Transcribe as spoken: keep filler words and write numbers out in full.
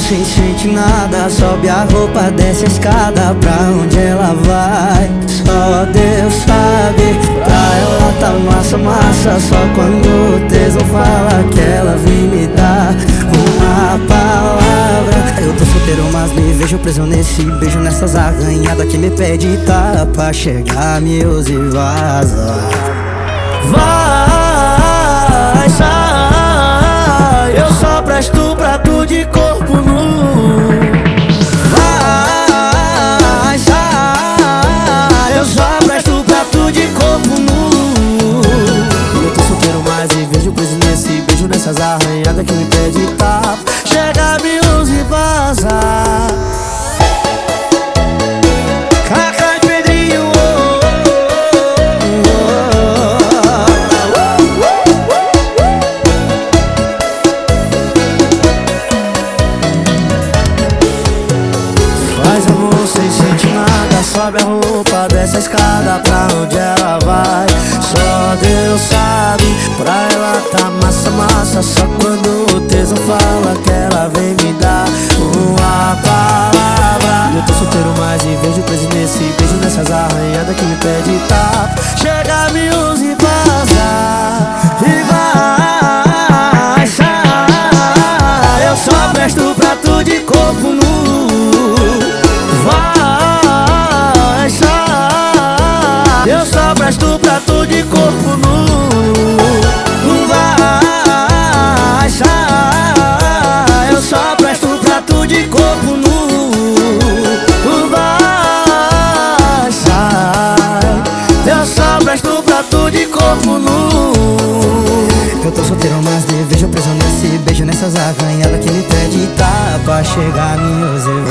sem sente nada. Sobe a roupa, desce a escada. Pra onde ela vai, só Deus sabe. Pra ela tá massa, massa. Só quando o tesão fala que ela vem me dar uma palavra. Eu tô solteiro, mas me vejo preso nesse beijo, nessas arranhadas que me pede tapa. Chega, me use e vaza. Vai, sai, eu só presto pra tu de corpo nu. Vai, sai, eu só presto pra tu de corpo nu. Eu tô solteiro, mas me vejo preso nesse beijo, nessas arranhadas que me pede tapa. Chega, me use e vaza. Faz amor sem sentir nada. Sobe a roupa, desce a escada. Pra onde ela vai, só Deus sabe. Pra ela tá massa, massa. Só quando o tesão fala que ela vem me dar uma palavra. Eu tô solteiro, mas me vejo preso nesse beijo, nessas arranhadas que me pede tapa. Chega, me use e vaza. E vai, sai, eu só presto pra tu de corpo nu. Vai, sai, eu só presto pra tu de corpo nu. Vai, sai, eu só presto pra tu de corpo nu. Vai, sai, eu só presto pra tu de corpo nu. Eu tô solteiro, mas me vejo preso nesse beijo, nessas arranhadas que me pede tapa. Chegar, me use